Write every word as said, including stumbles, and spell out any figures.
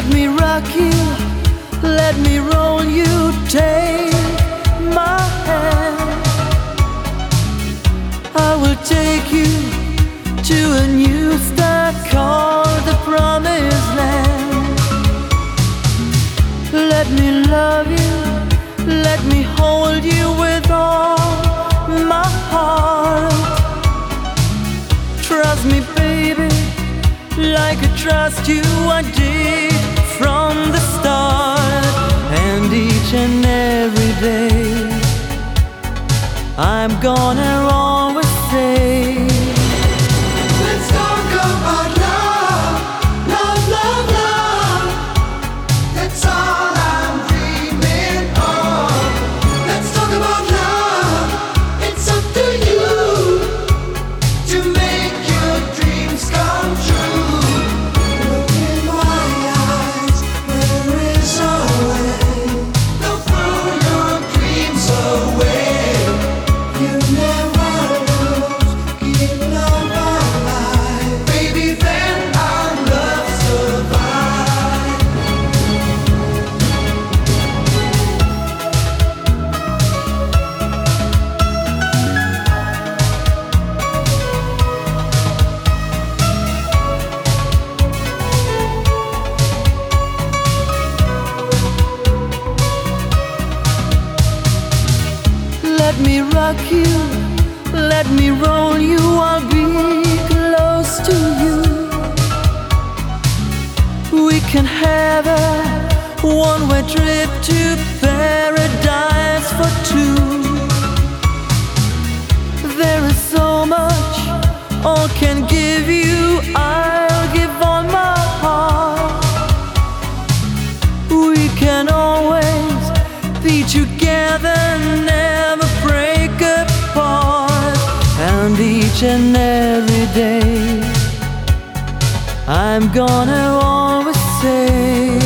me rock you, let me roll you, take my hand. I will take you to a new start called the Promised Land. Let me love you, let me hold you with all my heart. Trust me, baby, like I trust you I did from the start. And each and every day I'm gonna always say, let's talk about love, love, love, love. That's all I'm dreaming of. Let's talk about love. It's up to you to make your dreams come true. Look in my eyes, there is a way. Don't throw your dreams away. You never lose, keep love alive. Baby, then our love survive. let me rock you, let me roll you, I'll be close to you. We can have a one-way trip to paradise for two. There is so much all can give you, I'll give all my heart. We can always be together, never break apart. And each and every day I'm gonna always say,